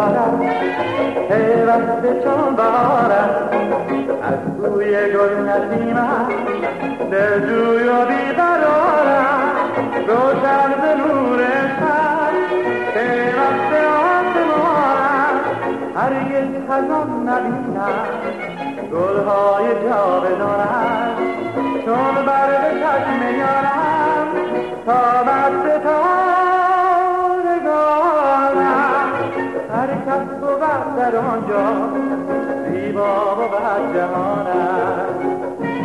دارد پیوسته چون بهارد از بوی گل نسیمم دلجوی و بیقرارم روشن ز نور شب پیوسته آسمانم هرگز خزان نبینم گلهای جاودانم چون برق چشم یارم تا بسته تارگانم هر کس بود در آنجا زیبا بود جهانم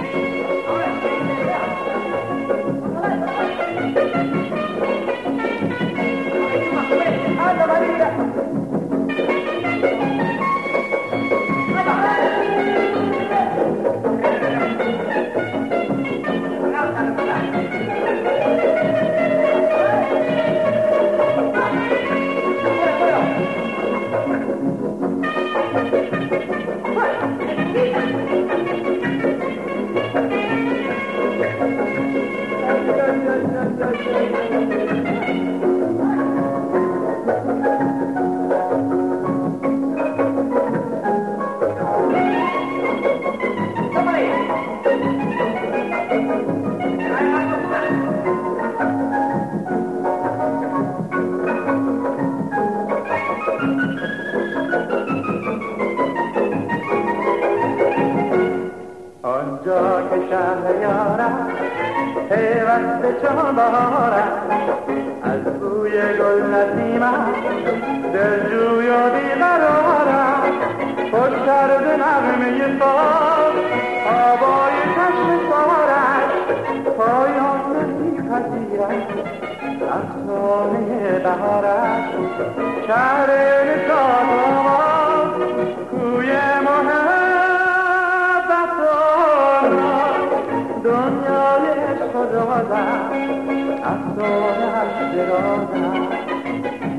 آنجا که شهر یارم پیوسته چون بهارم از بوی گل نسیمم دلجوی و بیقرارم خوشتر ز نغمه صاف آوای چشم سارش پایان نمی‌پذیرد افسانه بهارش شهر نشاط و آواز کوی دنیای عشق و رازم افسانه‌اش درازم